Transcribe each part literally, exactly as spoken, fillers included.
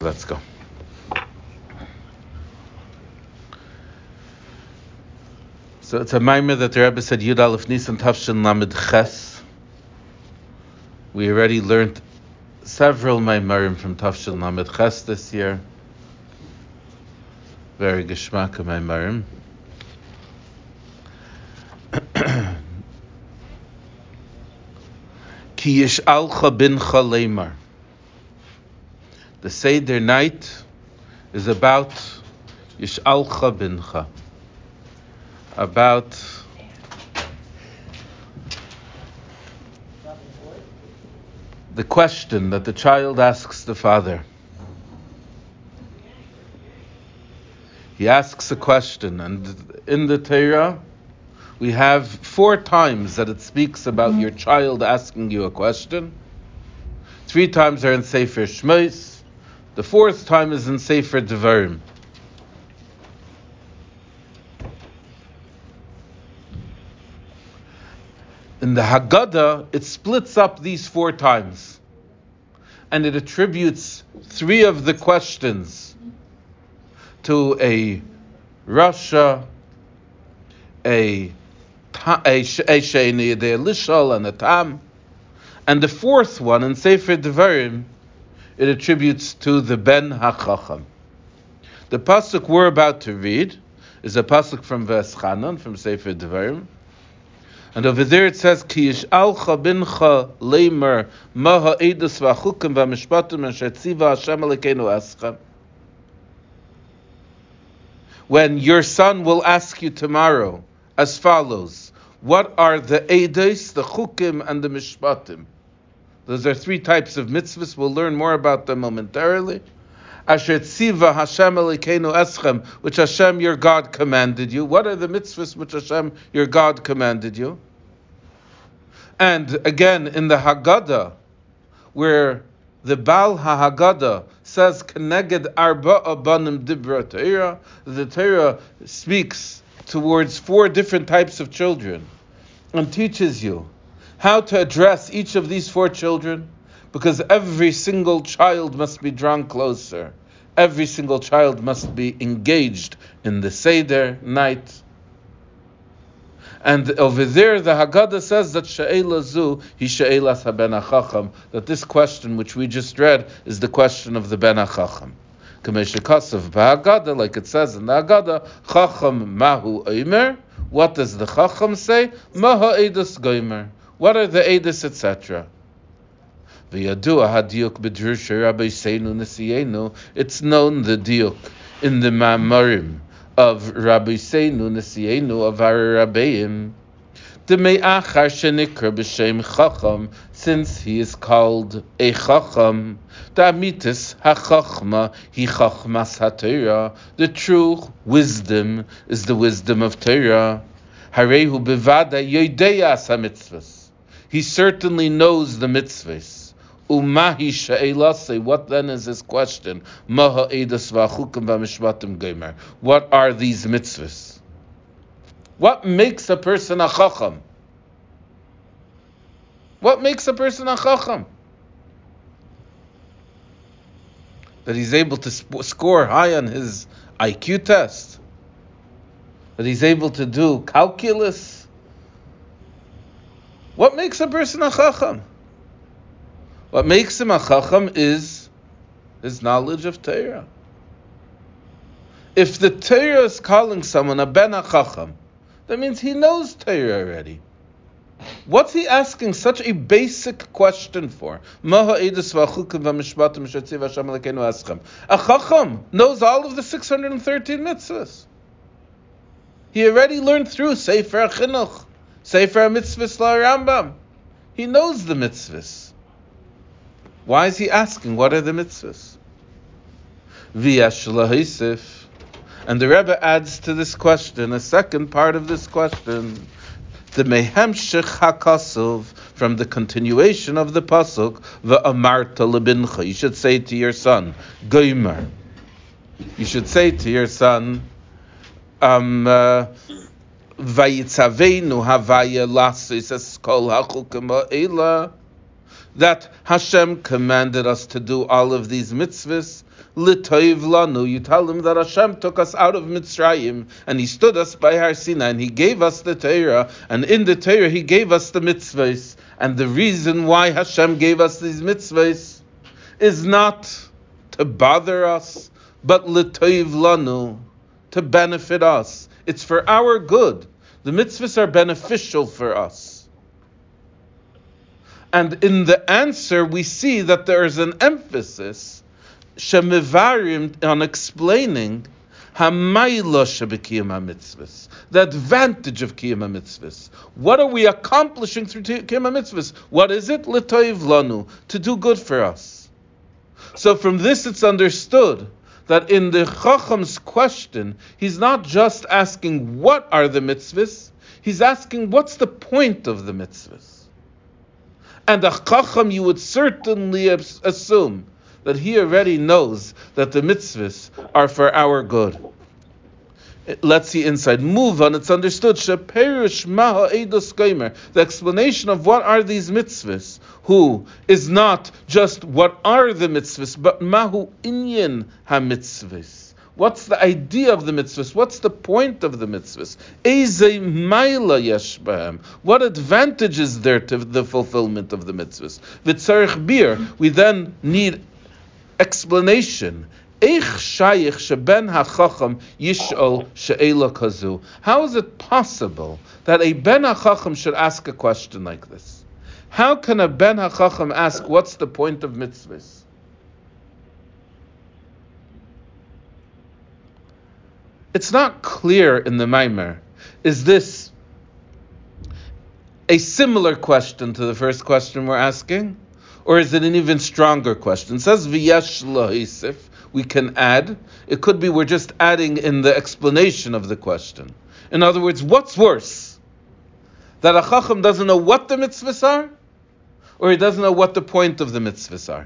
Let's go. So it's a maimer that the Rebbe said Yud Aleph Nisan Tafshin Lamed Ches. We already learned several maimerim from Tafshin Lamed Ches this year. Very geschmacka maimerim. Ki yish'alcha bincha leimar. The Seder night is about Yish'alcha bincha, about the question that the child asks the father. He asks a question, and in the Torah we have four times that it speaks about your child asking you a question. Three times are in Sefer Shmos. The fourth time is in Sefer Devarim. In the Haggadah, it splits up these four times, and it attributes three of the questions to a Rasha, a a Sheni, a Lishal, and a Tam, and the fourth one in Sefer Devarim, it attributes to the Ben HaChacham. The pasuk we're about to read is a pasuk from V'eschanan, from Sefer Devarim, and over there it says, Ki yish'alcha bincha leimer ma ha'edus v'achukim v'mishpatim asher tziva Hashem Elokeinu eschem. When your son will ask you tomorrow as follows: what are the edus, the chukim, and the mishpatim? Those are three types of mitzvahs. We'll learn more about them momentarily. Asher tziva Hashem Elokeinu eschem, which Hashem your God commanded you. What are the mitzvahs which Hashem your God commanded you? And again in the Haggadah, where the Baal HaHaggadah says Keneged Arba Abanim Dibra Torah, the Torah speaks towards four different types of children and teaches you how to address each of these four children, because every single child must be drawn closer. Every single child must be engaged in the Seder night. And over there, the Haggadah says that She'ela Zu, Hi She'elas HaBen HaChacham, that this question which we just read is the question of the Ben HaChacham. Kamei Shekasav B'Haggadah, like it says in the Haggadah, Chacham Mahu Omer. What does the Chacham say? Maha Edus Gomer. What are the Edus, et cetera. V'yadua hadiuk b'drusha Rabbi Seinu Nesienu. It's known the diuk in the Ma'amarim of Rabbi Seinu Nesienu of our Rabbeim. D'me'achar shenikra b'shem Chacham, since he is called a Chacham. D'amitis hachachma hi chachmas haTorah. The true wisdom is the wisdom of Torah. Harehu bevada yodeyas hamitzvos. He certainly knows the mitzvahs. Umahi she'elase. What then is his question? Maha edus v'achukim v'mishpatim gomer. What are these mitzvahs? What makes a person a chacham? What makes a person a chacham? That he's able to sp- score high on his I Q test? That he's able to do calculus? What makes a person a chacham? What makes him a chacham is his knowledge of Torah. If the Torah is calling someone a ben chacham, that means he knows Torah already. What's he asking such a basic question for? A chacham knows all of the six hundred thirteen mitzvahs. He already learned through Sefer Chinuch, Sefer Mitzvahs La Rambam. He knows the mitzvahs. Why is he asking what are the mitzvahs? V'yash. And the Rebbe adds to this question a second part of this question. The mehemshech hakasuv, from the continuation of the pasuk, v'amarta lebincha. You should say to your son, gomer. You should say to your son, um. Uh, Vayitzavenu havaya lasis eskol hachukim ha'ela. that Hashem commanded us to do all of these mitzvahs. L'toiv lanu, you tell them that Hashem took us out of Mitzrayim and He stood us by Har Sinai and He gave us the Torah, and in the Torah He gave us the mitzvahs. And the reason why Hashem gave us these mitzvahs is not to bother us, but l'toiv lanu, to benefit us. It's for our good. The mitzvahs are beneficial for us. And in the answer, we see that there is an emphasis shemivarim on explaining hamayla shebekiyum mitzvahs, the advantage of kiyum mitzvahs. What are we accomplishing through kiyum mitzvahs? What is it? L'toiv lanu, to do good for us. So from this, it's understood that in the Chacham's question, he's not just asking what are the mitzvahs, he's asking what's the point of the mitzvahs. And a Chacham, you would certainly assume that he already knows that the mitzvahs are for our good. Let's see inside. Move on, it's understood. Sheperish maha edus gomer. The explanation of what are these mitzvahs, who is not just what are the mitzvahs, but mahu inyan ha-mitzvahs. What's the idea of the mitzvahs? What's the point of the mitzvahs? Eze maila yesh bahem. What advantage is there to the fulfillment of the mitzvahs? V'tzarich bir. We then need explanation. Eich shayich sheben hachacham yishol she'ela kazu. How is it possible that a ben hachacham should ask a question like this? How can a ben hachacham ask what's the point of mitzvahs? It's not clear in the Maimer. Is this a similar question to the first question we're asking? Or is it an even stronger question? It says v'yesh lahisif. We can add. It could be we're just adding in the explanation of the question. In other words, what's worse? That a chacham doesn't know what the mitzvahs are, or he doesn't know what the point of the mitzvahs are?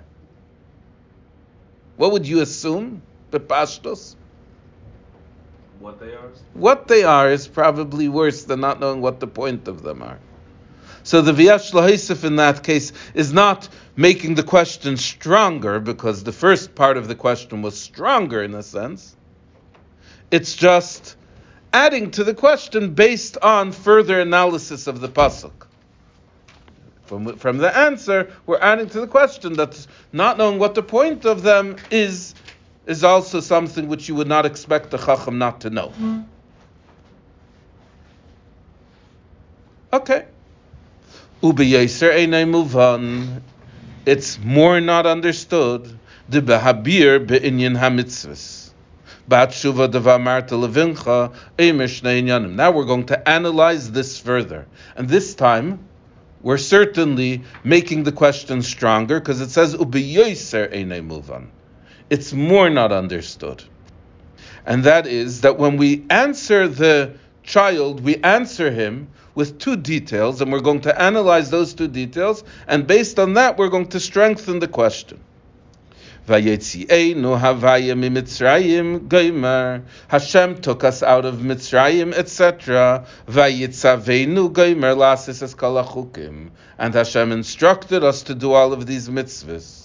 What would you assume? Bepashtos? What they are? What they are is probably worse than not knowing what the point of them are. So the V'yash Lahisif in that case is not making the question stronger, because the first part of the question was stronger in a sense. It's just adding to the question based on further analysis of the pasuk. From, from the answer, we're adding to the question that not knowing what the point of them is, is also something which you would not expect the Chacham not to know. Okay. Ubeyeser einay muvan. It's more not understood. The behabir beinyan hamitzvus. Batshuva devamarta levincha eimer shnei inyanim. Now we're going to analyze this further, and this time we're certainly making the question stronger because it says ubeyeser einay muvan. It's more not understood, and that is that when we answer the child, we answer him with two details, and we're going to analyze those two details, and based on that, we're going to strengthen the question. Vayetzi'einu havaya mimitzrayim goymer. Hashem took us out of Mitzrayim, et cetera. Vayetzaveinu goymer lasis es kol hachukim. And Hashem instructed us to do all of these mitzvahs.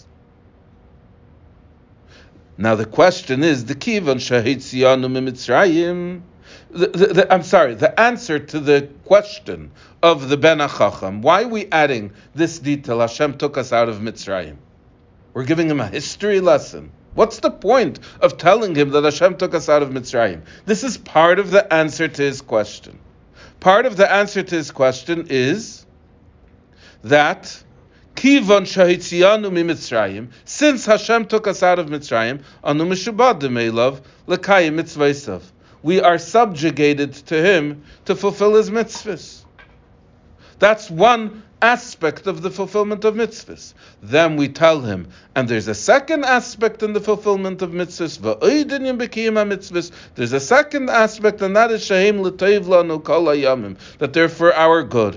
Now the question is, the kivan shahitzianu mimitzrayim. The, the, the, I'm sorry, the answer to the question of the Ben HaChacham, why are we adding this detail, Hashem took us out of Mitzrayim? We're giving him a history lesson. What's the point of telling him that Hashem took us out of Mitzrayim? This is part of the answer to his question. Part of the answer to his question is that Kivan shahitzianu mi Mitzrayim, since Hashem took us out of Mitzrayim, anu mishubadim elav l'kayim mitzvaysav. We are subjugated to him to fulfill his mitzvahs. That's one aspect of the fulfillment of mitzvahs. Then we tell him, and there's a second aspect in the fulfillment of mitzvahs. V'oidin b'kiyum mitzvahs. There's a second aspect, and that is shehem l'toiv lanu kol hayamim, that they're for our good.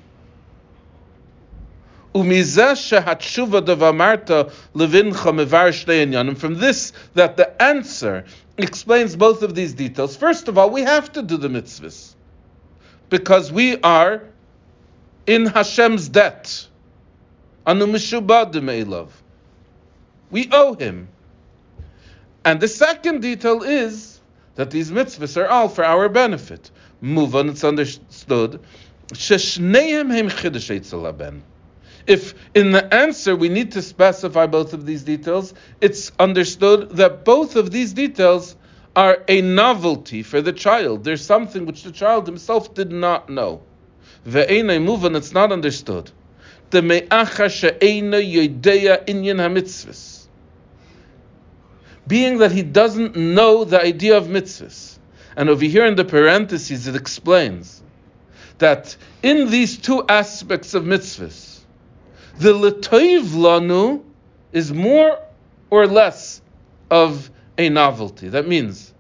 Umizeh shehatshuva devamarta levincha mevar shnei inyanim. From this, that the answer explains both of these details. First of all, we have to do the mitzvahs because we are in Hashem's debt Anu mishubadim elav. We owe him. And the second detail is that these mitzvahs are all for our benefit. Move on, it's understood. Sheshneim hem chidush eitzel haben. If in the answer we need to specify both of these details, it's understood that both of these details are a novelty for the child. There's something which the child himself did not know. Ve'enei muvan, it's not understood. The me'acha she'eina yodeya inyan hamitzvahs. Being that he doesn't know the idea of mitzvahs. And over here in the parentheses it explains that in these two aspects of mitzvahs, the l'toiv lanu is more or less of a novelty. That means,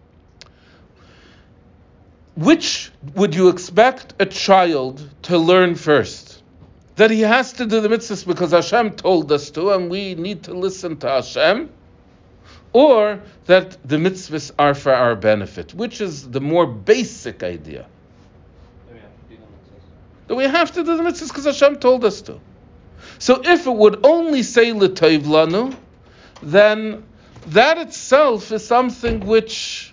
which would you expect a child to learn first? That he has to do the mitzvahs because Hashem told us to and we need to listen to Hashem? Or that the mitzvahs are for our benefit? Which is the more basic idea? That we have to do the mitzvahs because Hashem told us to. So if it would only say l'toiv lanu, then that itself is something which,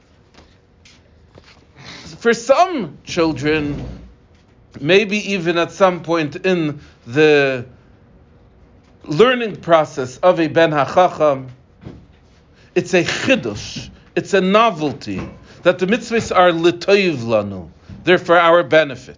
for some children, maybe even at some point in the learning process of a ben hachacham, it's a chidush, it's a novelty, that the mitzvahs are l'toiv lanu, they're for our benefit.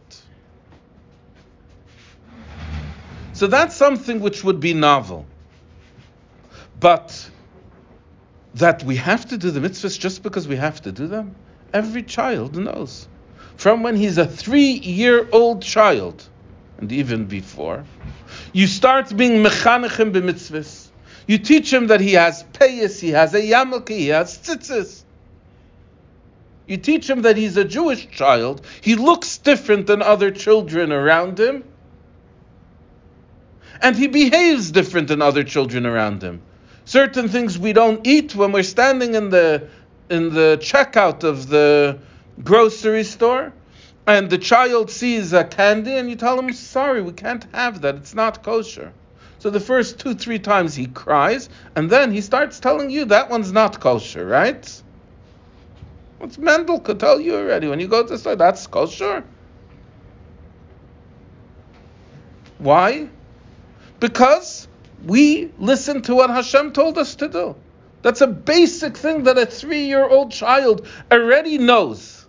So that's something which would be novel. But that we have to do the mitzvahs just because we have to do them, every child knows. From when he's a three-year-old child, and even before, you start being mechanechim b'mitzvahs. You teach him that he has payas, he has a yarmulke, he has tzitzis. You teach him that he's a Jewish child. He looks different than other children around him. And he behaves different than other children around him. Certain things we don't eat when we're standing in the in the checkout of the grocery store, and the child sees a candy, and you tell him, sorry, we can't have that, it's not kosher. So the first two, three times he cries, and then he starts telling you that one's not kosher, right? What's Mendel could tell you already. When you go to the store, that's kosher. Why? Because we listen to what Hashem told us to do. That's a basic thing that a three-year-old child already knows.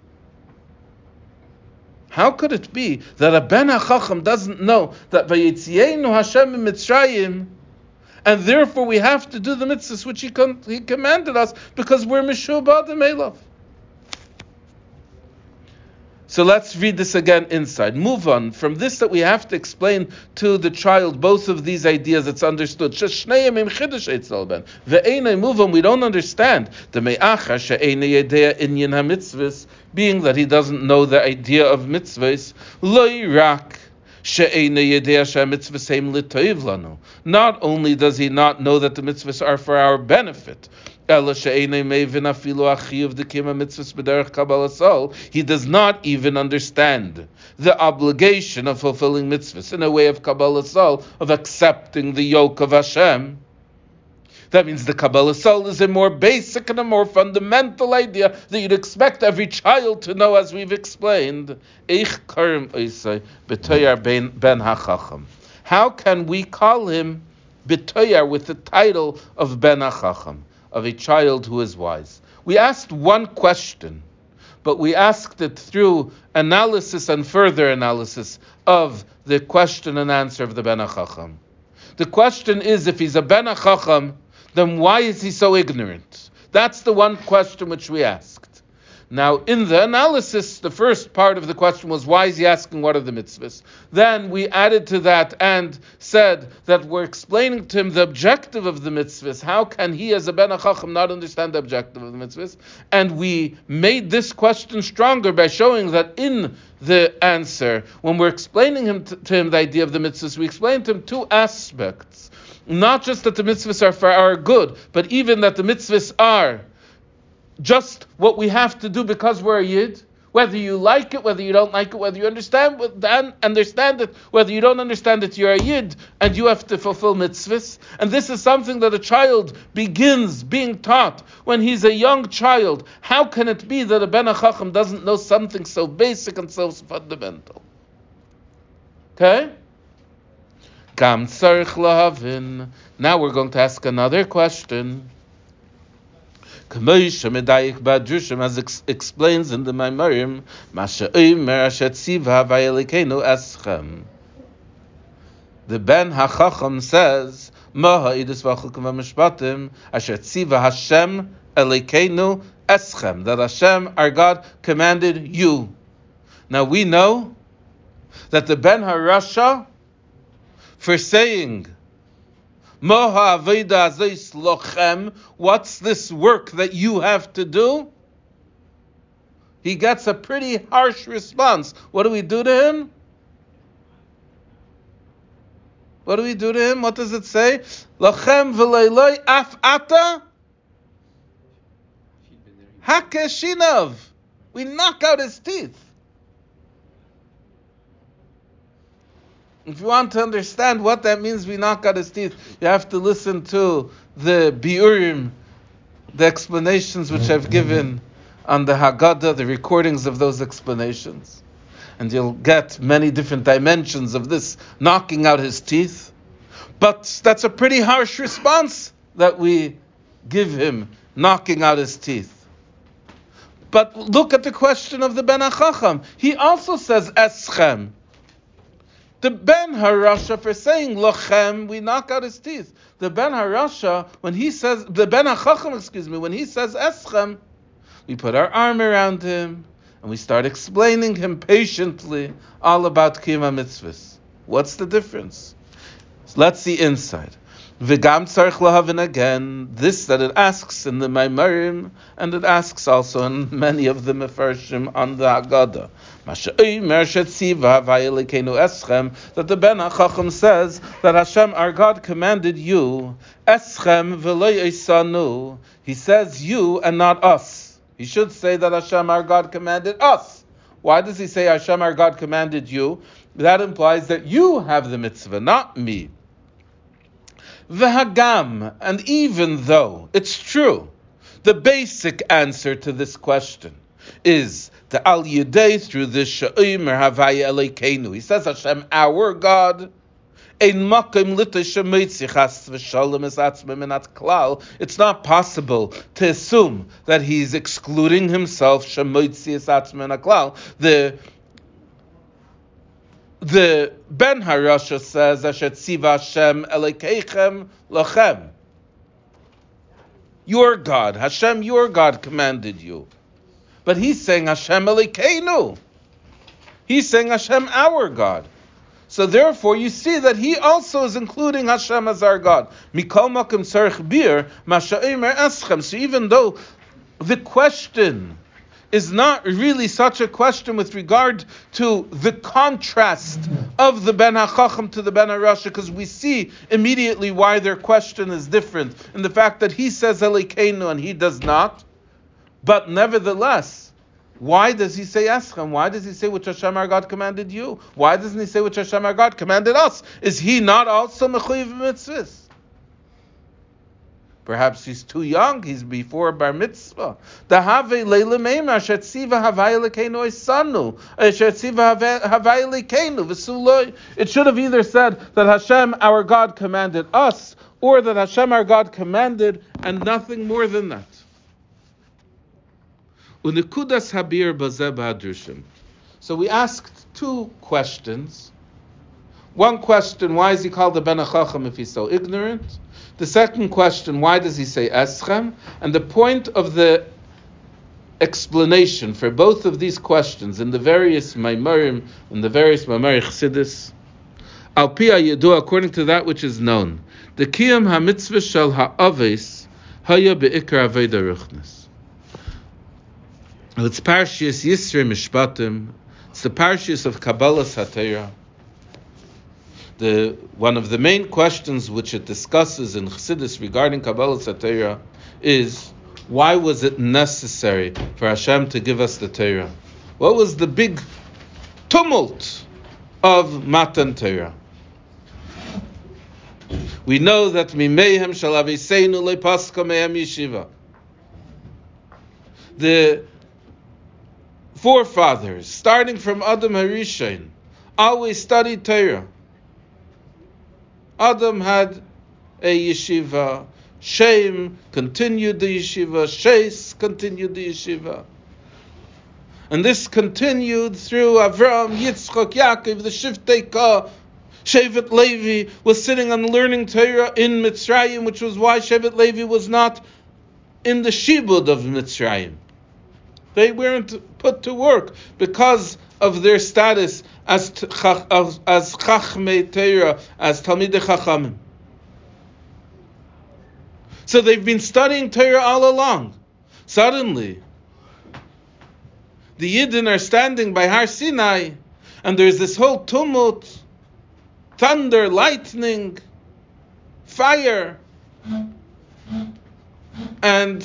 How could it be that a ben hachacham doesn't know that vayetzienu Hashem mitzrayim, and therefore we have to do the mitzvahs which He, con- he commanded us because we're mishubadim elav? So let's read this again inside. Move on. From this that we have to explain to the child both of these ideas, it's understood. Move on, we don't understand. The me'acha she'eina yedea inyan hamitzvahs, being that he doesn't know the idea of mitzvahs, lo yirak she'eina yedea she'amitzvahs heim l'toiv lanu. Not only does he not know that the mitzvahs are for our benefit, he does not even understand the obligation of fulfilling mitzvahs in a way of Kabbalah Sol, of accepting the yoke of Hashem. That means the Kabbalah Sol is a more basic and a more fundamental idea that you'd expect every child to know, as we've explained. How can we call him B'toyar with the title of Ben HaChacham, of a child who is wise? We asked one question, but we asked it through analysis and further analysis of the question and answer of the Ben HaChacham. The question is, if he's a Ben HaChacham, then why is he so ignorant? That's the one question which we asked. Now, in the analysis, the first part of the question was, why is he asking what are the mitzvahs? Then we added to that and said that we're explaining to him the objective of the mitzvahs. How can he, as a Ben HaChacham, not understand the objective of the mitzvahs? And we made this question stronger by showing that in the answer, when we're explaining him to, to him the idea of the mitzvahs, we explained to him two aspects. Not just that the mitzvahs are for our good, but even that the mitzvahs are just what we have to do because we're a Yid. whether you like it, whether you don't like it, whether you understand understand it, whether you don't understand it, you're a yid, and you have to fulfill mitzvahs. And this is something that a child begins being taught when he's a young child. How can it be that a Ben HaChacham doesn't know something so basic and so fundamental? Okay? Gam tzarich lahavin. Now we're going to ask another question. As ex- explains in the Maimarim, the Ben HaChacham says, that Hashem, our God, commanded you. Now we know that the Ben HaRasha, for saying, what's this work that you have to do? He gets a pretty harsh response. What do we do to him? What do we do to him? What does it say? Lachem v'leiloi af ata hakeshinav. We knock out his teeth. If you want to understand what that means, we knock out his teeth, you have to listen to the biurim, the explanations which I've given on the Haggadah, the recordings of those explanations. And you'll get many different dimensions of this knocking out his teeth. But that's a pretty harsh response that we give him, knocking out his teeth. But look at the question of the Ben HaChacham. He also says, Eschem. The Ben HaRasha, for saying lochem, we knock out his teeth. The Ben HaRasha, when he says, the Ben HaChacham, excuse me, when he says eschem, we put our arm around him and we start explaining him patiently all about Kiyum HaMitzvahs. What's the difference? So let's see inside. V'gam tzarich lahavin again, this that it asks in the Maimarim, and it asks also in many of the Mefarshim on the Haggadah. That the Ben HaChacham says that Hashem, our God, commanded you, eschem v'lo yisanu. He says you and not us. He should say that Hashem, our God, commanded us. Why does he say Hashem, our God, commanded you? That implies that you have the mitzvah, not me. V'hagam, and even though it's true, the basic answer to this question is the al yudei through the sha'omer havaya elekeinu. He says Hashem, our God. It's not possible to assume that he's excluding himself. The The Ben HaRasha says, Asher tziva Hashem elekeichem lachem. Your God, Hashem, your God commanded you. But he's saying Hashem elekeinu. He's saying Hashem, our God. So therefore, you see that he also is including Hashem as our God. Mikol makom tzarich bir masha'omer eschem. So even though the question is not really such a question with regard to the contrast of the Ben HaChacham to the Ben HaRasha, because we see immediately why their question is different, in the fact that he says Elokeinu and he does not. But nevertheless, why does he say Eschem? Why does he say which Hashem our God commanded you? Why doesn't he say which Hashem our God commanded us? Is he not also Mechuyev Mitzvahs? Perhaps he's too young. He's before bar mitzvah. The have leila meimar shetziva havai lekeinu isanu shetziva havai lekeinu v'suloi. It should have either said that Hashem our God commanded us, or that Hashem our God commanded, and nothing more than that. Unikudas habir bazeh b'hadrushim. So we asked two questions. One question: why is he called the Ben HaChacham if he's so ignorant? The second question, why does he say Eschem? And the point of the explanation for both of these questions in the various Maimarim, in the various Maimari Chassidus, Al Pi HaYedu, according to that which is known, the Kiyum HaMitzvah Shel HaAves Haya Be'ikar Aveda Ruchnis. It's Parshas Yisrei Mishpatim. It's the Parshas of Kabbalas HaTorah. The, one of the main questions which it discusses in Chassidus regarding Kabbalas HaTorah is, why was it necessary for Hashem to give us the Torah? What was the big tumult of Matan Torah? We know that Mimehem shall aviseinu lepaska mehem yeshiva. The forefathers, starting from Adam Harishon, always studied Torah. Adam had a yeshiva, Shem continued the yeshiva, Shes continued the yeshiva. And this continued through Avram, Yitzchak, Yaakov, the Shiftei Ka. Shevet Levi was sitting and learning Torah in Mitzrayim, which was why Shevet Levi was not in the Shibud of Mitzrayim. They weren't put to work because of their status as as, as Chachmei Torah, as Talmidei Chachamim. So they've been studying Torah all along. Suddenly, the Yidden are standing by Har Sinai, and there's this whole tumult. Thunder, lightning, fire, and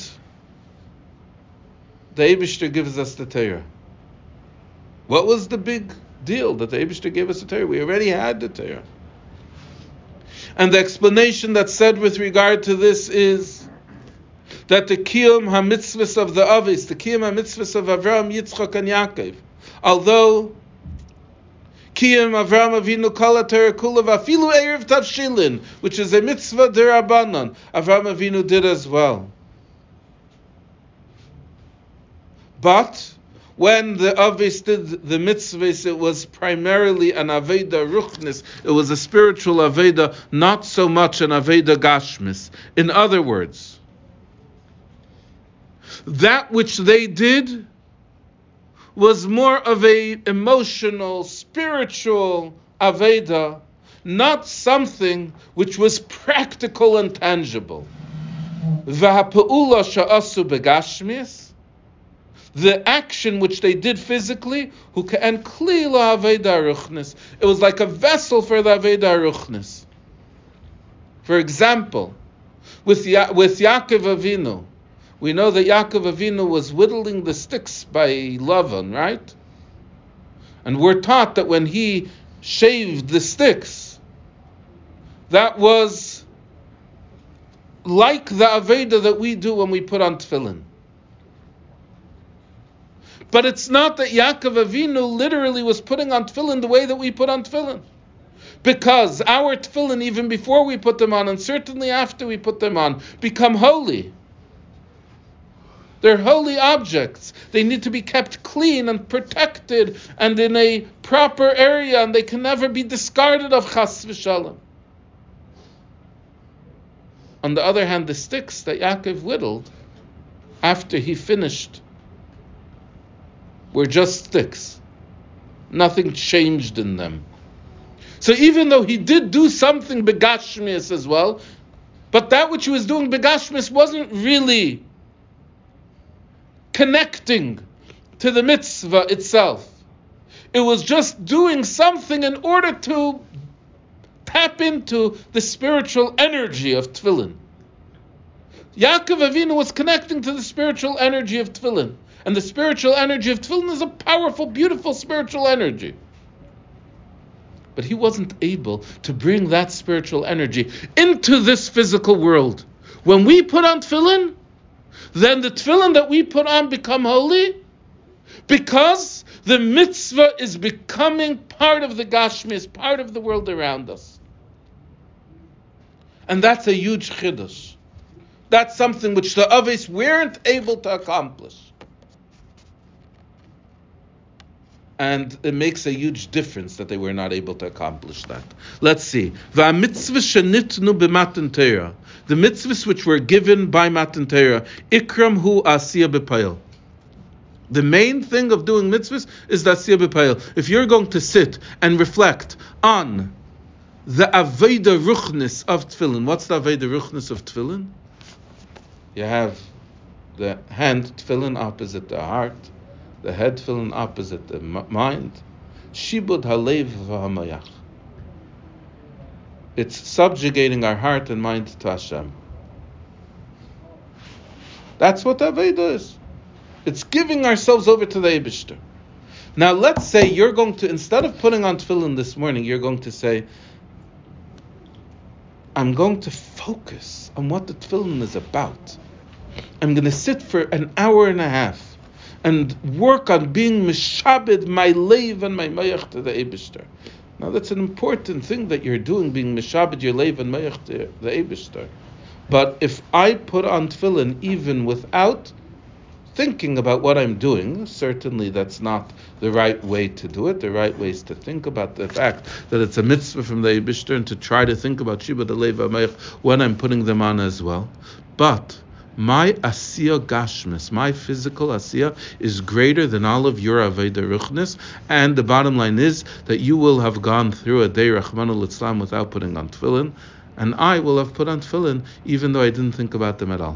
the Eibishter gives us the Torah. What was the big deal that the Eibishter gave us the Torah? We already had the Torah. And the explanation that's said with regard to this is that the Kiyum HaMitzvahs of the Avis, the Kiyum HaMitzvahs of Avram, Yitzchak, and Yaakov, although Kiyum Avram Avinu Kala Torah Kula Vafilu Erev Tavshilin, which is a mitzvah derabanan, Avram Avinu did as well. But when the Avis did the mitzvahs, it was primarily an Aveda Ruchnis. It was a spiritual Aveda, not so much an Aveda Gashmis. In other words, that which they did was more of a emotional, spiritual Aveda, not something which was practical and tangible. V'ha'pa'ula sha'asu begashmis, the action which they did physically, hu ka'en kli la'aveda ruchnis. It was like a vessel for the Aveda ruchnis. For example, with ya- with Yaakov Avinu, we know that Yaakov Avinu was whittling the sticks by Lavan, right? And we're taught that when he shaved the sticks, that was like the Aveda that we do when we put on tefillin. But it's not that Yaakov Avinu literally was putting on tefillin the way that we put on tefillin. Because our tefillin, even before we put them on, and certainly after we put them on, become holy. They're holy objects. They need to be kept clean and protected and in a proper area, and they can never be discarded of chas v'shalom. On the other hand, the sticks that Yaakov whittled after he finished were just sticks. Nothing changed in them. So even though he did do something begashmias as well, but that which he was doing begashmias wasn't really connecting to the mitzvah itself. It was just doing something in order to tap into the spiritual energy of tefillin. Yaakov Avinu was connecting to the spiritual energy of tefillin. And the spiritual energy of tefillin is a powerful, beautiful spiritual energy. But he wasn't able to bring that spiritual energy into this physical world. When we put on tefillin, then the tefillin that we put on become holy because the mitzvah is becoming part of the Gashmis, part of the world around us. And that's a huge chiddush. That's something which the Aves weren't able to accomplish. And it makes a huge difference that they were not able to accomplish that. Let's see. The mitzvahs which were given by Matan Torah, ikram hu asiyah b'payil. The main thing of doing mitzvahs is the asiyah b'payil. If you're going to sit and reflect on the aveda ruchnis of tefillin, what's the aveda ruchnis of tefillin? You have the hand tefillin opposite the heart, the head tefillin opposite the mind. Shibud halev v'hamayach. It's subjugating our heart and mind to Hashem. That's what Aveda is. It's giving ourselves over to the Eibishter. Now let's say you're going to, instead of putting on tefillin this morning, you're going to say, I'm going to focus on what the tefillin is about. I'm going to sit for an hour and a half and work on being mishabed my leiv and my mayach to the Eibishter. Now that's an important thing that you're doing, being mishabed your leiv and mayach to the Eibishter. But if I put on tefillin even without thinking about what I'm doing, certainly that's not the right way to do it. The right way is to think about the fact that it's a mitzvah from the Eibishter and to try to think about Shibud Alev HaMayach when I'm putting them on as well. But my asiyah gashmis, my physical asiyah, is greater than all of your aveda ruchnis, and the bottom line is that you will have gone through a day Rachmana litzlan without putting on tefillin, and I will have put on tefillin even though I didn't think about them at all.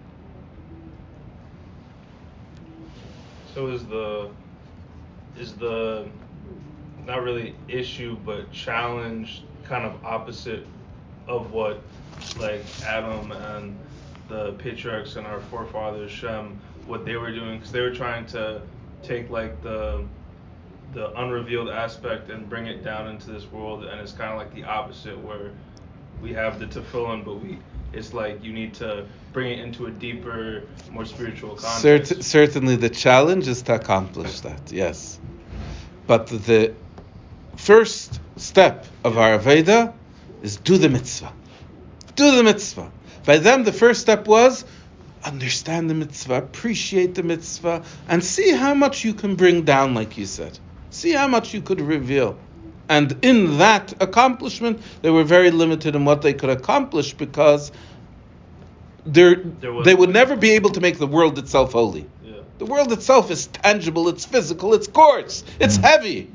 So is the is the not really issue but challenge kind of opposite of what like Adam and the patriarchs and our forefathers Shem, what they were doing, because they were trying to take like the the unrevealed aspect and bring it down into this world, and it's kind of like the opposite where we have the tefillin, but we it's like you need to bring it into a deeper, more spiritual context. Cert- certainly the challenge is to accomplish that, yes. But the first step of our Aveda is do the mitzvah. Do the mitzvah. By them, the first step was understand the mitzvah, appreciate the mitzvah, and see how much you can bring down, like you said. See how much you could reveal. And in that accomplishment, they were very limited in what they could accomplish because they would never be able to make the world itself holy. Yeah. The world itself is tangible, it's physical, it's coarse, it's heavy.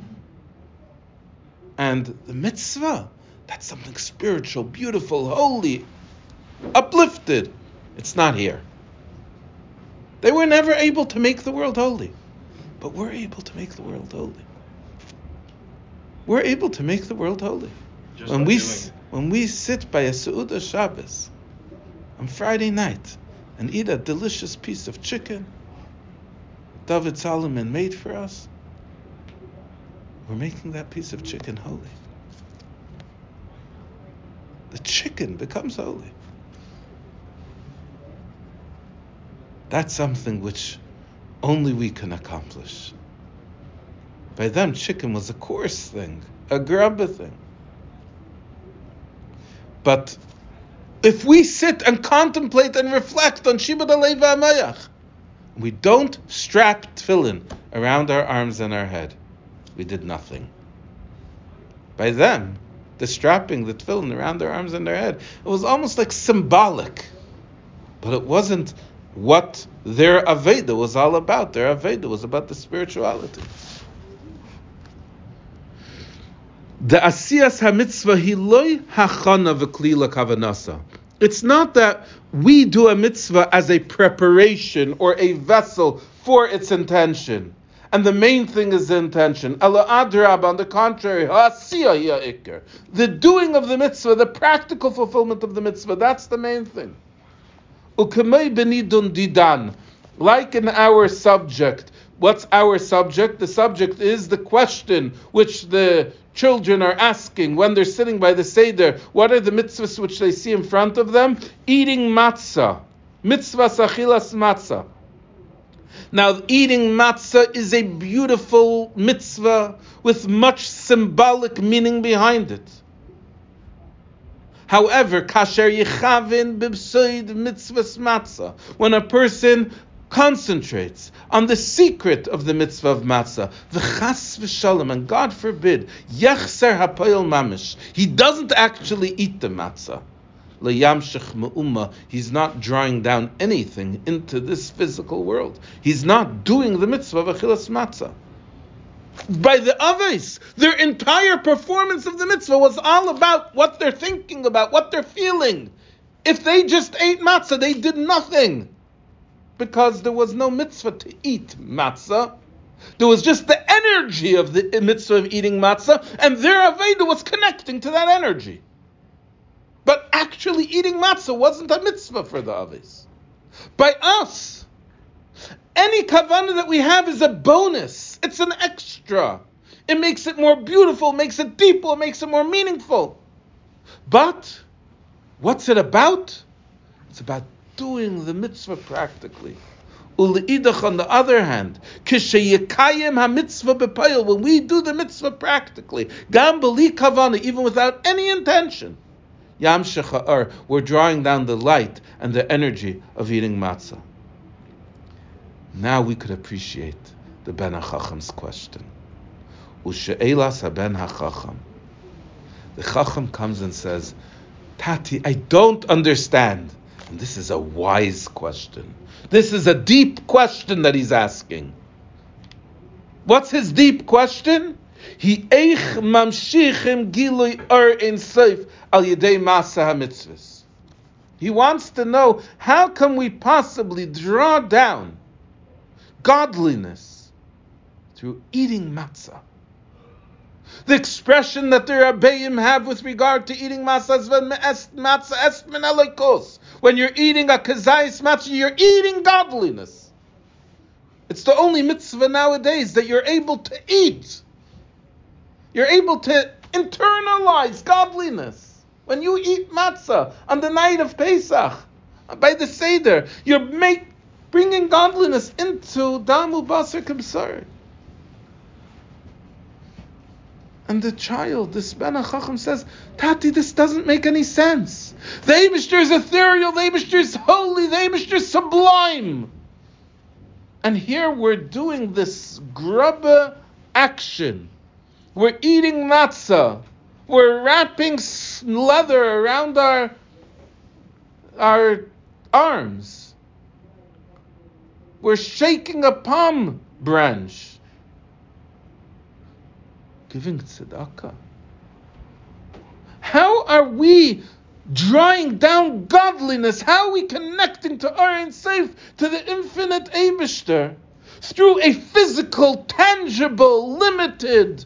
And the mitzvah, that's something spiritual, beautiful, holy, uplifted. It's not here. They were never able to make the world holy. But we're able to make the world holy. We're able to make the world holy. Just when like we doing it. when we sit by a Seudah Shabbos on Friday night and eat a delicious piece of chicken David Solomon made for us, we're making that piece of chicken holy. The chicken becomes holy. That's something which only we can accomplish. By them, chicken was a coarse thing, a grubber thing. But if we sit and contemplate and reflect on Shibud Alev HaMayach, we don't strap tefillin around our arms and our head, we did nothing. By them, the strapping the tefillin around their arms and their head, it was almost like symbolic. But it wasn't what their Aveda was all about. Their Aveda was about the spirituality. The asiyas ha-mitzvah hiloi hachana v'kli kavanasa. It's not that we do a mitzvah as a preparation or a vessel for its intention. And the main thing is the intention. Ala adrab, on the contrary, ha'asiyah hiya ikar. The doing of the mitzvah, the practical fulfillment of the mitzvah, that's the main thing. Ukemei benidun didan. Like in our subject. What's our subject? The subject is the question which the children are asking when they're sitting by the Seder. What are the mitzvahs which they see in front of them? Eating matzah. Mitzvah sachilas matzah. Now, eating matzah is a beautiful mitzvah with much symbolic meaning behind it. However, kasher yichavin b'bsoid mitzvahs matzah, when a person concentrates on the secret of the mitzvah of matzah, v'chas v'shalom, and God forbid, yachser hapoil mamish, he doesn't actually eat the matzah. Le'yamshech me'umma, he's not drawing down anything into this physical world. He's not doing the mitzvah of achilas matzah. By the Avos, their entire performance of the mitzvah was all about what they're thinking about, what they're feeling. If they just ate matzah, they did nothing. Because there was no mitzvah to eat matzah. There was just the energy of the mitzvah of eating matzah, and their Aveda was connecting to that energy. But actually eating matzah wasn't a mitzvah for the Avos. By us, any kavanah that we have is a bonus. It's an extra. It makes it more beautiful, makes it deeper, makes it more meaningful. But what's it about? It's about doing the mitzvah practically. Uleidach, on the other hand, kishayikayim ha-mitzvah b'payil, when we do the mitzvah practically, gam b'li kavana, even without any intention, yam shecha'ar, we're drawing down the light and the energy of eating matzah. Now we could appreciate the Ben HaChacham's question. U'she'elas ha-ben HaChacham. The Chacham comes and says, Tati, I don't understand. And this is a wise question. This is a deep question that he's asking. What's his deep question? He eich mamshichim gilui ar in seif al yedei masa ha-mitzvahs. He wants to know, how can we possibly draw down godliness through eating matzah? The expression that the Rabbeim have with regard to eating matzah is matzah est min alekos. When you're eating a kazayis matzah, you're eating godliness. It's the only mitzvah nowadays that you're able to eat. You're able to internalize godliness. When you eat matzah on the night of Pesach, by the Seder, you're make, bringing godliness into Damu Basar Kibsar. And the child, this Ben HaChacham says, Tati, this doesn't make any sense. The Eibishter is ethereal, the Eibishter is holy, the Eibishter is sublime. And here we're doing this grubba action. We're eating matzah. We're wrapping leather around our, our arms. We're shaking a palm branch. Giving tzedakah. How are we drawing down godliness? How are we connecting to Ein Sof, to the infinite Eibishter, through a physical, tangible, limited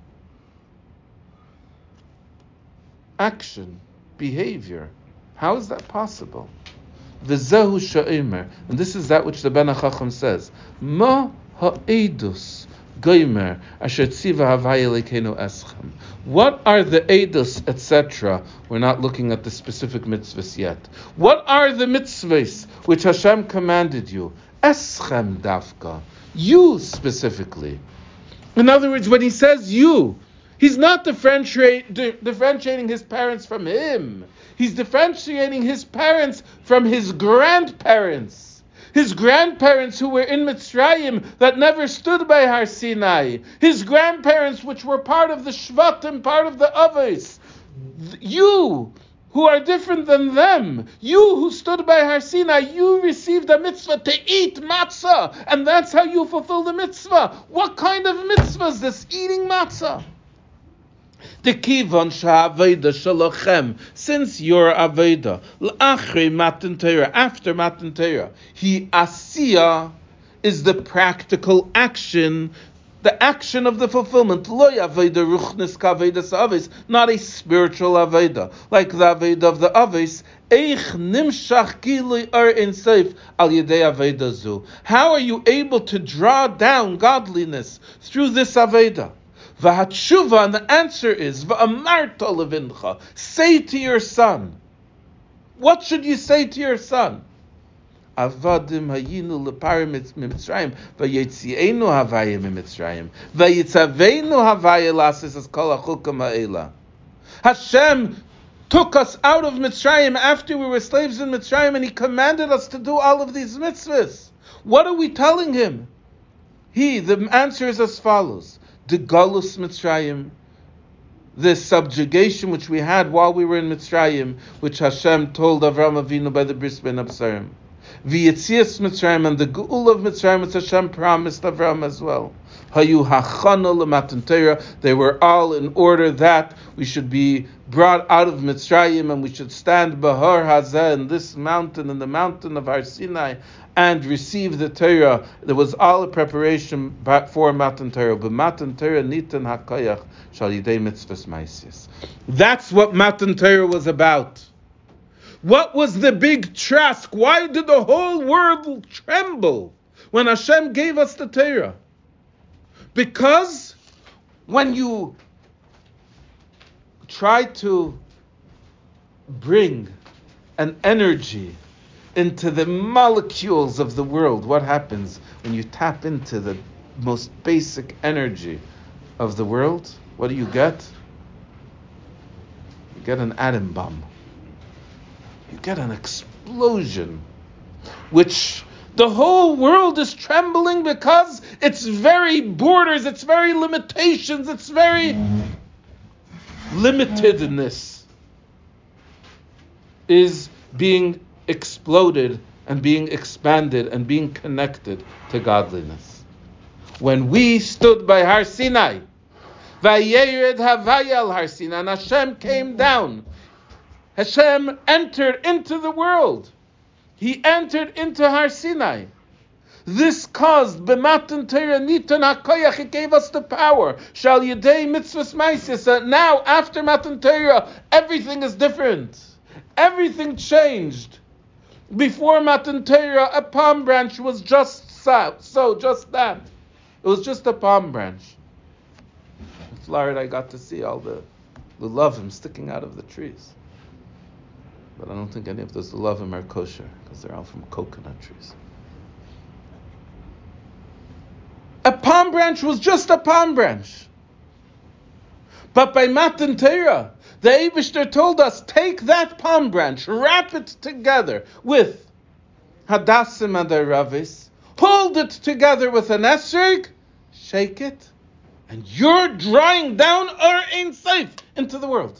action, behavior? How is that possible? V'zehu she'omer, and this is that which the Ben HaChacham says, Ma ha'edus goymer asher tziva havaya lekeinu eschem. What are the edus, et cetera? We're not looking at the specific mitzvahs yet. What are the mitzvahs which Hashem commanded you? Eschem dafka. You specifically. In other words, when he says you, he's not differentiate, di- differentiating his parents from him. He's differentiating his parents from his grandparents. His grandparents who were in Mitzrayim that never stood by Har Sinai. His grandparents which were part of the Shvatim, part of the Avos. You who are different than them. You who stood by Har Sinai, you received a mitzvah to eat matzah. And that's how you fulfill the mitzvah. What kind of mitzvah is this? Eating matzah. The kivon sha'aveda shalochem, since your aveda l'achri matan Torah, after matan Torah, he asiya is the practical action, the action of the fulfillment. Lo aveda ruchnis kaveda sa'aves, not a spiritual aveda like the aveda of the aves. Eich nimshach gilui ar ein sof al yedei aveda zu. How are you able to draw down godliness through this aveda? V'hatshuva, and the answer is v'amarta levincha. Say to your son. What should you say to your son? Avadim hayinu leparim mitzrayim v'yetzienu havaya mitzrayim v'yitzaveinu havaya lasis as kol hachukam ha'ela. Hashem took us out of Mitzrayim after we were slaves in Mitzrayim, and He commanded us to do all of these mitzvahs. What are we telling Him? He, the answer is as follows. The Galus Mitzrayim, the subjugation which we had while we were in Mitzrayim, which Hashem told Avraham Avinu by the Bris Ben Absarim. V'yetzias Mitzrayim, and the Geul of Mitzrayim, which Hashem promised Avraham as well. Hayu hachana l'matan Torah, they were all in order that we should be brought out of Mitzrayim and we should stand Bahar Hazeh, in this mountain, in the mountain of Har Sinai, and receive the Torah. There was all a preparation for Matan Torah. But Matan Torah nitan hakayach shal yidei mitzvahs ma'asis. That's what Matan Torah was about. What was the big trask? Why did the whole world tremble when Hashem gave us the Torah? Because when you try to bring an energy into the molecules of the world, what happens when you tap into the most basic energy of the world? What do you get? You get an atom bomb. You get an explosion, which the whole world is trembling because its very borders, its very limitations, its very limitedness is being exploded and being expanded and being connected to godliness. When we stood by Har Sinai, Vayered Havaya al Har Sinai, and Hashem came down, Hashem entered into the world. He entered into Har Sinai. This caused B'matan Torah Nitan HaKoyach, it gave us the power. Shal Yedei Mitzvahs Maisis. Now, after Matan Torah, everything is different. Everything changed. Before Matan Torah, a palm branch was just so, so, just that. It was just a palm branch. In Florida, I got to see all the lulavim sticking out of the trees. But I don't think any of those lulavim are kosher, because they're all from coconut trees. A palm branch was just a palm branch. But by Matan Torah, the Eibishter told us, take that palm branch, wrap it together with Hadassim and Aravis, hold it together with an esrog, shake it, and you're drawing down Or Ein Sof into the world.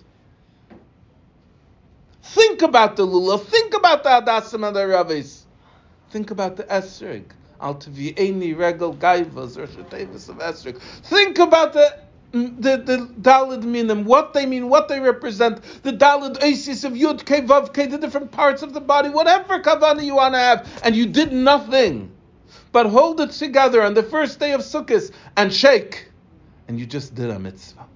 Think about the lulav, think about the Hadassim and Aravis, think about the esrog. Al Tvi'eni Regel Gaivas or Shetevas of esrog. Think about the The, the Dalid Minim, what they mean, what they represent, the Dalid Oasis of Yud Kei Vav Kei, the different parts of the body, whatever Kavanah you want to have, and you did nothing but hold it together on the first day of Sukkot and shake, and you just did a mitzvah.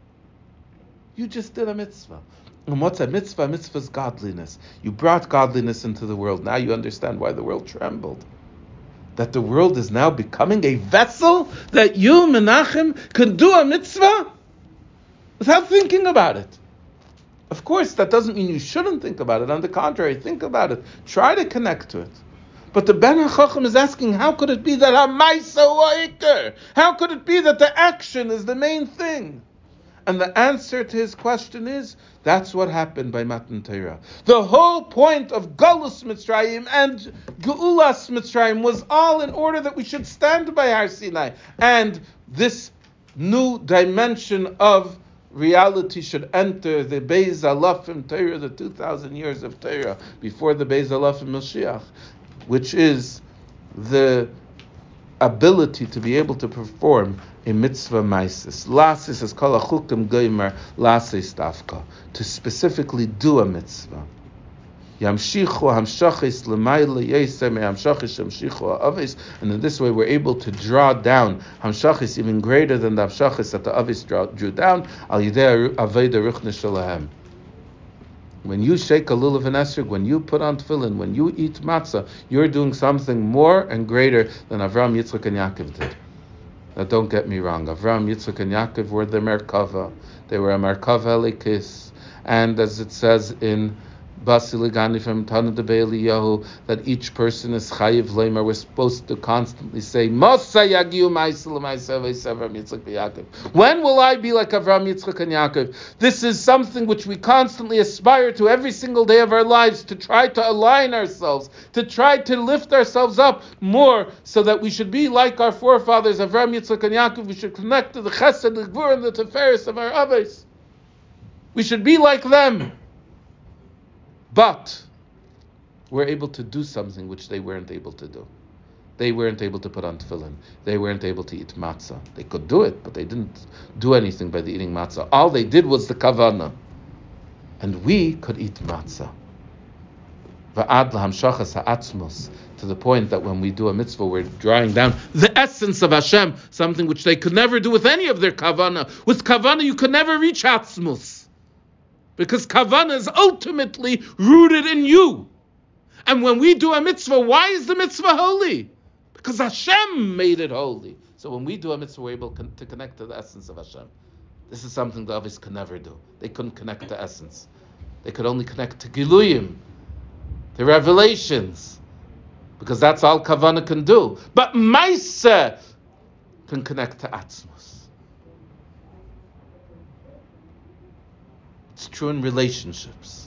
You just did a mitzvah. And what's a mitzvah? A mitzvah is godliness. You brought godliness into the world. Now you understand why the world trembled. That the world is now becoming a vessel that you, Menachem, can do a mitzvah without thinking about it. Of course, that doesn't mean you shouldn't think about it. On the contrary, think about it. Try to connect to it. But the Ben HaChacham is asking, how could it be that HaMaisa Ha'ikar? How could it be that the action is the main thing? And the answer to his question is, that's what happened by Matan Torah. The whole point of Galus Mitzrayim and Geulas Mitzrayim was all in order that we should stand by Har Sinai. And this new dimension of reality should enter the Beis Alafim Torah, the two thousand years of Torah, before the Beis Alafim Mashiach, which is the ability to be able to perform a mitzvah maisis. Lasis is called a chukim goimer lasis dafka, to specifically do a mitzvah. Yamshichu hamshachis l'mayla yesem hamshachis yamshichu ha'avis, and in this way we're able to draw down hamshachis even greater than the hamshachis that the avis drew down. Al yidei aveda ruchna shalahem. When you shake a lulav and esrog, when you put on tefillin, when you eat matzah, you're doing something more and greater than Avraham, Yitzchak, and Yaakov did. Now, don't get me wrong. Avraham, Yitzchak, and Yaakov were the Merkava. They were a Merkava Elikis. And as it says in Basiligani from Tana de Be'eliyahu, that each person is Chayiv Leimer. We're supposed to constantly say, Mosa Yagiu Ma'isel Ma'isel Avram Yitzchak Yaakov. When will I be like Avraham, Yitzchak, and Yaakov? This is something which we constantly aspire to every single day of our lives, to try to align ourselves, to try to lift ourselves up more, so that we should be like our forefathers, Avraham, Yitzchak, and Yaakov. We should connect to the Chesed, the Gvur, and the Teferes of our Avos. We should be like them. But we're able to do something which they weren't able to do. They weren't able to put on tefillin. They weren't able to eat matzah. They could do it, but they didn't do anything by the eating matzah. All they did was the kavanah. And we could eat matzah. Va'ad lahamshachas ha'atzmos, to the point that when we do a mitzvah, we're drawing down the essence of Hashem, something which they could never do with any of their kavanah. With kavanah, you could never reach atzmos. Because kavanah is ultimately rooted in you. And when we do a mitzvah, why is the mitzvah holy? Because Hashem made it holy. So when we do a mitzvah, we're able con- to connect to the essence of Hashem. This is something the Avis could never do. They couldn't connect to essence. They could only connect to Giluyim, to revelations, because that's all Kavanah can do. But Maisa can connect to Atzmos. It's true in relationships.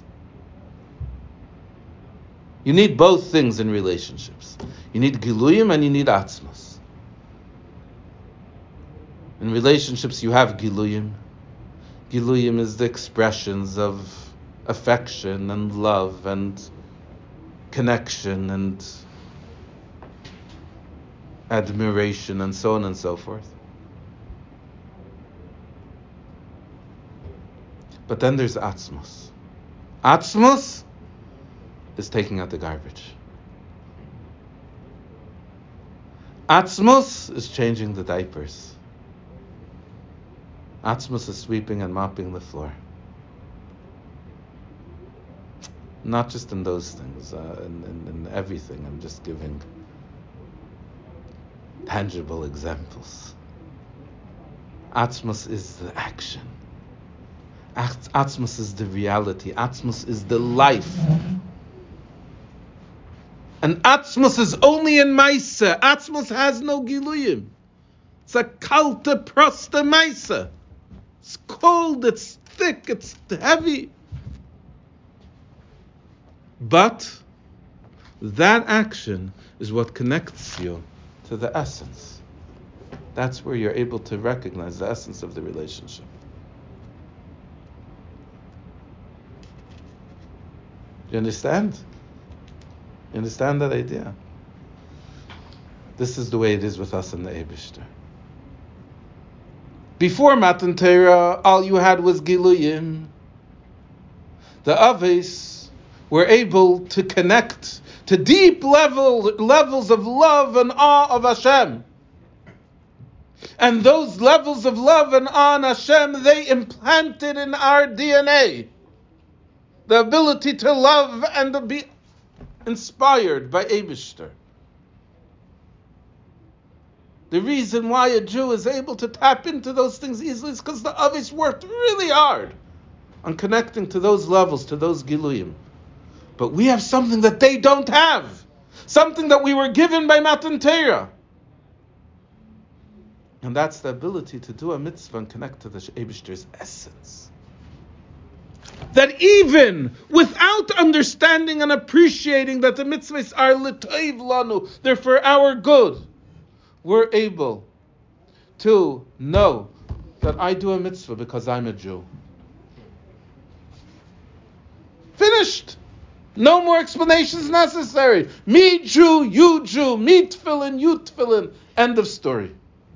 You need both things in relationships. You need Giluyim and you need Atzmos. In relationships, you have Giluyim. Giluyim is the expressions of affection and love and connection and admiration and so on and so forth. But then there's Atzmos. Atzmos is taking out the garbage. Atzmos is changing the diapers. Atzmos is sweeping and mopping the floor. Not just in those things, uh, in, in, in everything. I'm just giving tangible examples. Atzmos is the action. Atzmos is the reality. Atzmos is the life. And Atzmos is only in Maisa. Atzmos has no Giluyim. It's a kalte proste Maisa. It's cold, it's thick, it's heavy. But that action is what connects you to the essence. That's where you're able to recognize the essence of the relationship. Do you understand? You understand that idea? This is the way it is with us in the Eibishter. Before Matan Torah, all you had was Giluyim. The Aves were able to connect to deep level, levels of love and awe of Hashem. And those levels of love and awe in Hashem, they implanted in our D N A. The ability to love and to be inspired by Eibishter. The reason why a Jew is able to tap into those things easily is because the Avis worked really hard on connecting to those levels, to those Giluyim. But we have something that they don't have. Something that we were given by Matan Torah. And that's the ability to do a mitzvah and connect to the Eibishter's essence. That even without understanding and appreciating that the mitzvahs are l'toiv lanu, they're for our good, we're able to know that I do a mitzvah because I'm a Jew. Finished. No more explanations necessary. Me Jew, you Jew, me tefillin, you tefillin. End of story.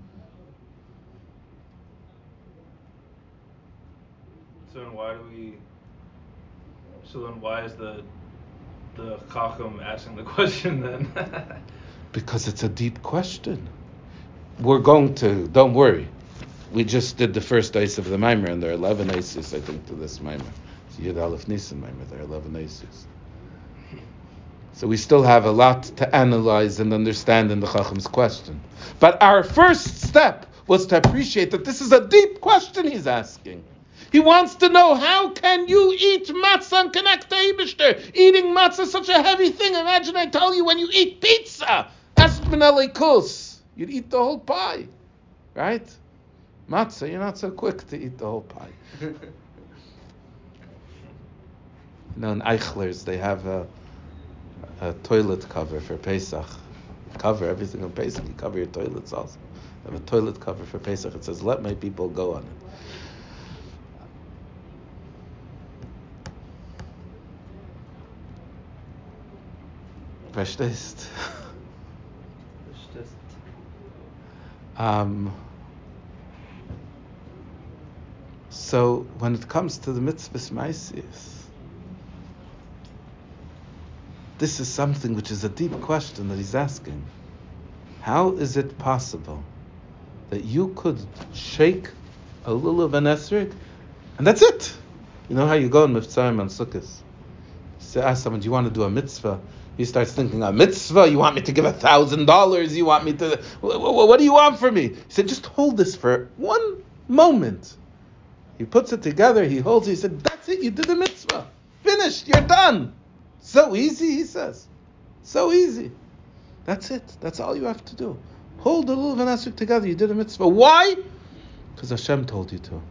So then why do we... So then why is the the Chacham asking the question then? Because it's a deep question. We're going to, don't worry. We just did the first ice of the Maimer, and there are eleven ices, I think, to this Maimer. It's Yud Aleph Nisan Maimer, there are eleven ices. So we still have a lot to analyze and understand in the Chacham's question. But our first step was to appreciate that this is a deep question he's asking. He wants to know, how can you eat matzah and connect to Eibishter? Eating matzah is such a heavy thing. Imagine I tell you when you eat pizza, Espenelikus, you'd eat the whole pie, right? Matzah, you're not so quick to eat the whole pie. You know, in Eichler's, they have a, a toilet cover for Pesach. You cover everything on Pesach. You cover your toilets also. They have a toilet cover for Pesach. It says, "Let my people go on it." Verstehst? Verstehst. Um, so when it comes to the mitzvahs ma'asis, this is something which is a deep question that he's asking. How is it possible that you could shake a lulav and esrog, and that's it? You know how you go in Mitzrayim on Sukkot? You ask someone, do you want to do a mitzvah? He starts thinking, a mitzvah, you want me to give a thousand dollars, you want me to, what do you want from me? He said, just hold this for one moment. He puts it together, he holds it, he said, that's it, you did the mitzvah. Finished, you're done. So easy, he says. So easy. That's it. That's all you have to do. Hold the lulav and esrog together, you did a mitzvah. Why? Because Hashem told you to.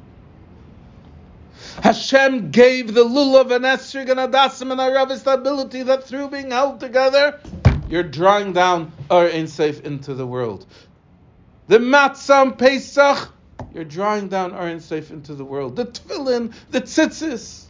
Hashem gave the lulav and esrog and adasim and aravis the ability that through being held together, you're drawing down Or Ein Sof into the world. The matzah and Pesach, you're drawing down Or Ein Sof into the world. The tefillin, the tzitzis.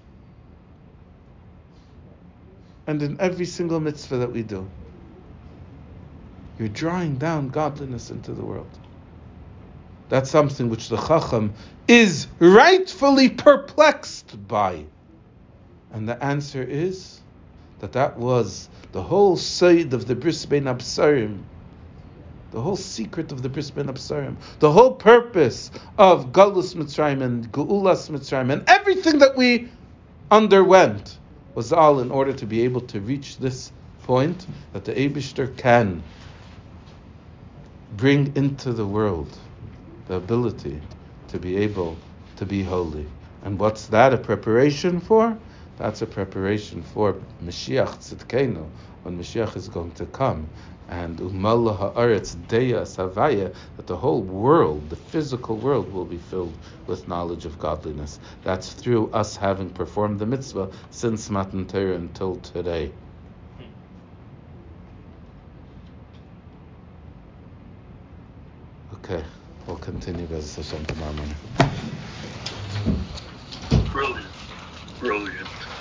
And in every single mitzvah that we do, you're drawing down godliness into the world. That's something which the Chacham is rightfully perplexed by. And the answer is that that was the whole side of the Bris Bein Absarim, the whole secret of the Bris Bein Absarim, the whole purpose of Galus Mitzrayim and Geulas Mitzrayim and everything that we underwent was all in order to be able to reach this point that the Eibishter can bring into the world the ability to be able to be holy. And what's that a preparation for? That's a preparation for Mashiach Tzidkenu, when Mashiach is going to come. And Umallah Ha'aretz Deya Savaya, that the whole world, the physical world, will be filled with knowledge of godliness. That's through us having performed the mitzvah since Matan Torah until today. Okay, we'll continue B'ezras Hashem tomorrow morning. Brilliant, brilliant.